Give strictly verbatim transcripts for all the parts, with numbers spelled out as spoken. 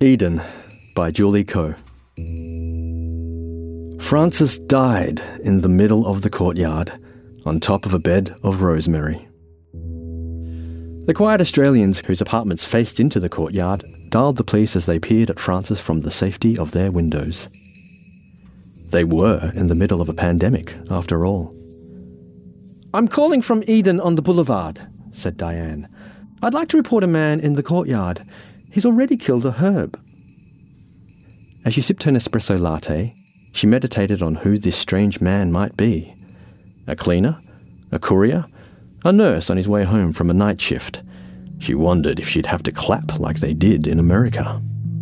Eden by Julie Coe. Frances died in the middle of the courtyard, on top of a bed of rosemary. The quiet Australians whose apartments faced into the courtyard dialed the police as they peered at Frances from the safety of their windows. They were in the middle of a pandemic, after all. "I'm calling from Eden on the boulevard," said Diane. "I'd like to report a man in the courtyard. He's already killed a herb." As she sipped her Nespresso latte, she meditated on who this strange man might be. A cleaner? A courier? A nurse on his way home from a night shift? She wondered if she'd have to clap like they did in America.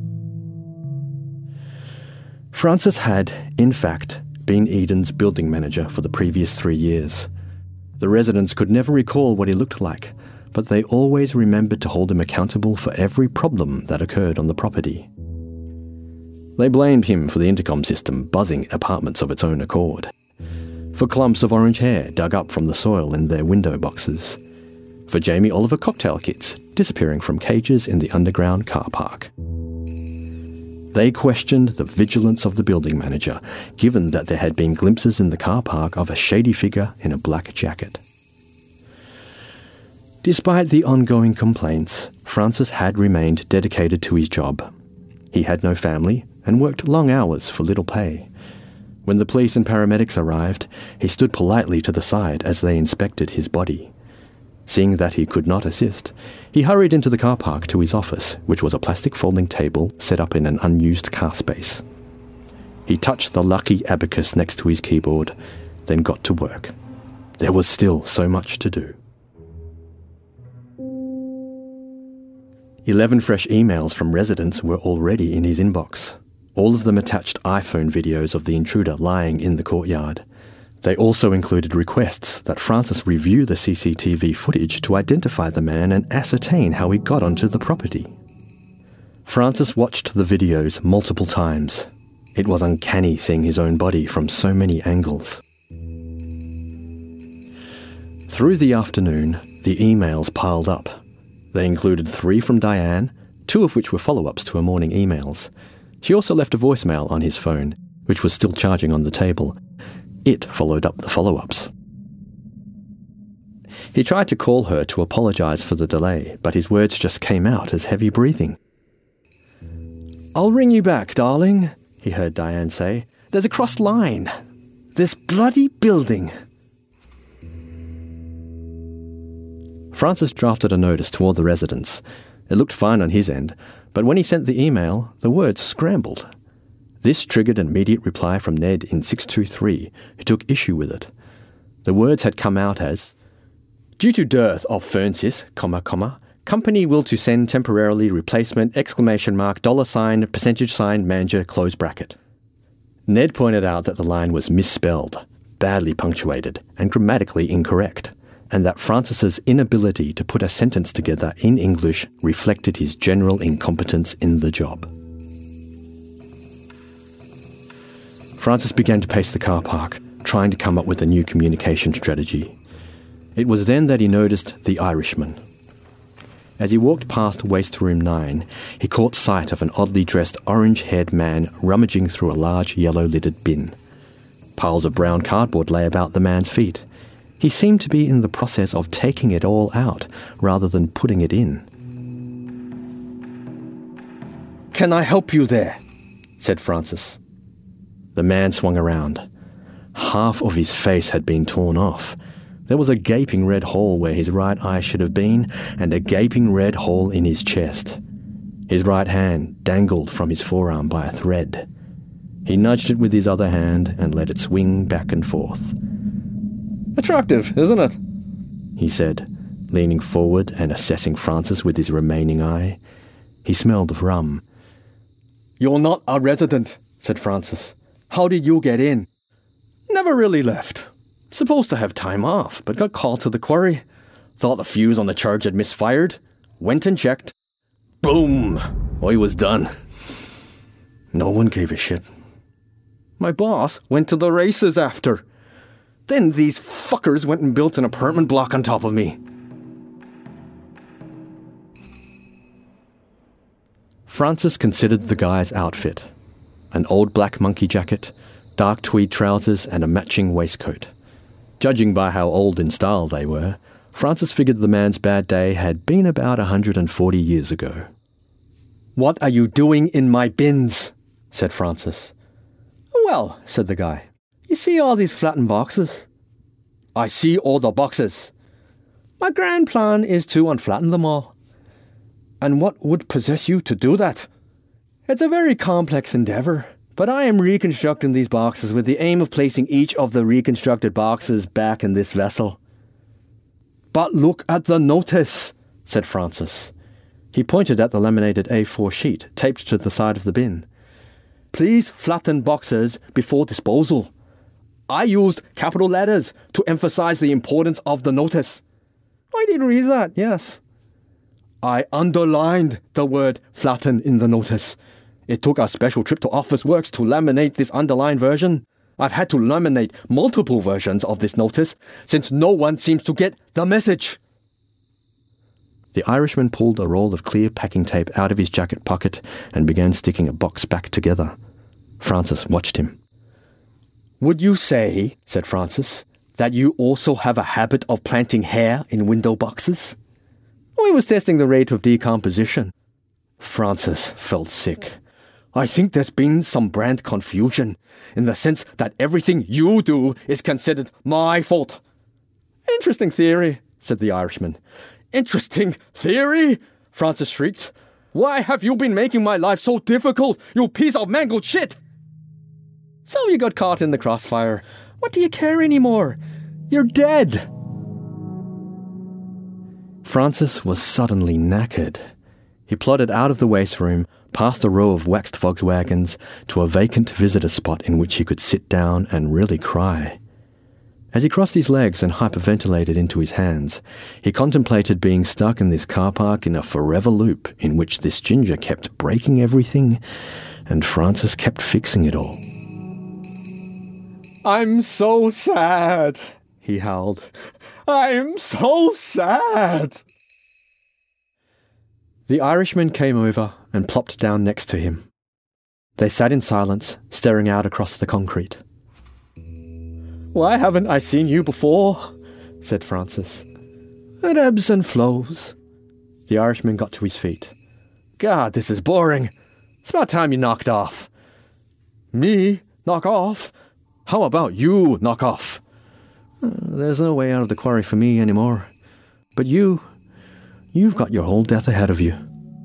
Frances had, in fact, been Eden's building manager for the previous three years. The residents could never recall what he looked like, but they always remembered to hold him accountable for every problem that occurred on the property. They blamed him for the intercom system buzzing apartments of its own accord, for clumps of orange hair dug up from the soil in their window boxes, for Jamie Oliver cocktail kits disappearing from cages in the underground car park. They questioned the vigilance of the building manager, given that there had been glimpses in the car park of a shady figure in a black jacket. Despite the ongoing complaints, Francis had remained dedicated to his job. He had no family and worked long hours for little pay. When the police and paramedics arrived, he stood politely to the side as they inspected his body. Seeing that he could not assist, he hurried into the car park to his office, which was a plastic folding table set up in an unused car space. He touched the lucky abacus next to his keyboard, then got to work. There was still so much to do. Eleven fresh emails from residents were already in his inbox. All of them attached iPhone videos of the intruder lying in the courtyard. They also included requests that Francis review the C C T V footage to identify the man and ascertain how he got onto the property. Francis watched the videos multiple times. It was uncanny seeing his own body from so many angles. Through the afternoon, the emails piled up. They included three from Diane, two of which were follow-ups to her morning emails. She also left a voicemail on his phone, which was still charging on the table. It followed up the follow-ups. He tried to call her to apologise for the delay, but his words just came out as heavy breathing. "I'll ring you back, darling," he heard Diane say. "There's a crossed line. This bloody building." Francis drafted a notice to all the residents. It looked fine on his end, but when he sent the email, the words scrambled. This triggered an immediate reply from Ned in six two three, who took issue with it. The words had come out as, "Due to dearth of Francis, comma, comma, company will to send temporarily replacement, exclamation mark, dollar sign, percentage sign, manager, close bracket." Ned pointed out that the line was misspelled, badly punctuated, and grammatically incorrect, and that Francis's inability to put a sentence together in English reflected his general incompetence in the job. Francis began to pace the car park, trying to come up with a new communication strategy. It was then that he noticed the Irishman. As he walked past Waste Room nine, he caught sight of an oddly dressed orange-haired man rummaging through a large yellow-lidded bin. Piles of brown cardboard lay about the man's feet. He seemed to be in the process of taking it all out, rather than putting it in. "Can I help you there?" said Francis. The man swung around. Half of his face had been torn off. There was a gaping red hole where his right eye should have been, and a gaping red hole in his chest. His right hand dangled from his forearm by a thread. He nudged it with his other hand and let it swing back and forth. "Attractive, isn't it?" he said, leaning forward and assessing Francis with his remaining eye. He smelled of rum. "You're not a resident," said Francis. "How did you get in?" "Never really left. Supposed to have time off, but got called to the quarry. Thought the fuse on the charge had misfired. Went and checked. Boom! I was done. No one gave a shit. My boss went to the races after. Then these fuckers went and built an apartment block on top of me." Francis considered the guy's outfit. An old black monkey jacket, dark tweed trousers and a matching waistcoat. Judging by how old in style they were, Francis figured the man's bad day had been about one hundred forty years ago. "What are you doing in my bins?" said Francis. "Well," said the guy, "you see all these flattened boxes?" "I see all the boxes." "My grand plan is to unflatten them all." "And what would possess you to do that?" "It's a very complex endeavour, but I am reconstructing these boxes with the aim of placing each of the reconstructed boxes back in this vessel." "But look at the notice," said Francis. He pointed at the laminated A four sheet taped to the side of the bin. "Please flatten boxes before disposal." I used capital letters to emphasize the importance of the notice. "I did read that, yes." "I underlined the word flatten in the notice. It took a special trip to Officeworks to laminate this underlined version. I've had to laminate multiple versions of this notice since no one seems to get the message." The Irishman pulled a roll of clear packing tape out of his jacket pocket and began sticking a box back together. Francis watched him. "Would you say," said Francis, "that you also have a habit of planting hair in window boxes?" "I was testing the rate of decomposition." Francis felt sick. "I think there's been some brand confusion, in the sense that everything you do is considered my fault." "Interesting theory," said the Irishman. "Interesting theory?" Francis shrieked. "Why have you been making my life so difficult, you piece of mangled shit?" "So you got caught in the crossfire. What do you care anymore? You're dead." Francis was suddenly knackered. He plodded out of the waste room, past a row of waxed Volkswagens, to a vacant visitor spot in which he could sit down and really cry. As he crossed his legs and hyperventilated into his hands, he contemplated being stuck in this car park in a forever loop in which this ginger kept breaking everything, and Francis kept fixing it all. "I'm so sad," he howled. "I'm so sad." The Irishman came over and plopped down next to him. They sat in silence, staring out across the concrete. "Why haven't I seen you before?" said Francis. "It ebbs and flows." The Irishman got to his feet. "God, this is boring. It's about time you knocked off." "Me? Knock off? How about you knock off?" Uh, "There's no way out of the quarry for me anymore. But you, you've got your whole death ahead of you."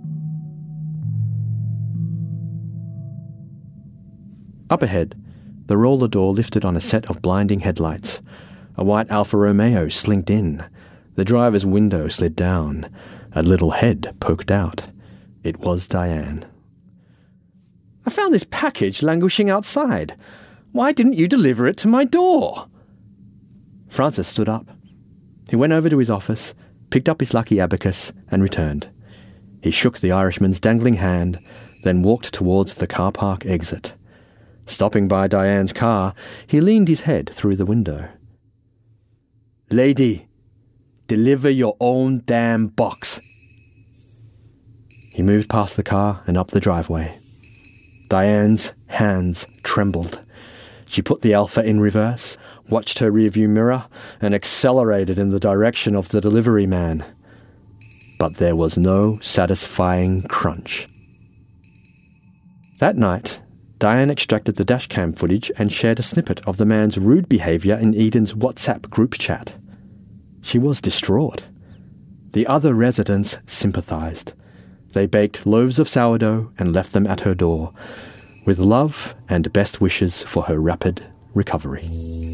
Up ahead, the roller door lifted on a set of blinding headlights. A white Alfa Romeo slinked in. The driver's window slid down. A little head poked out. It was Diane. "I found this package languishing outside. Why didn't you deliver it to my door?" Francis stood up. He went over to his office, picked up his lucky abacus, and returned. He shook the Irishman's dangling hand, then walked towards the car park exit. Stopping by Diane's car, he leaned his head through the window. "Lady, deliver your own damn box." He moved past the car and up the driveway. Diane's hands trembled. She put the Alpha in reverse, watched her rearview mirror, and accelerated in the direction of the delivery man. But there was no satisfying crunch. That night, Diane extracted the dashcam footage and shared a snippet of the man's rude behaviour in Eden's WhatsApp group chat. She was distraught. The other residents sympathised. They baked loaves of sourdough and left them at her door, with love and best wishes for her rapid recovery.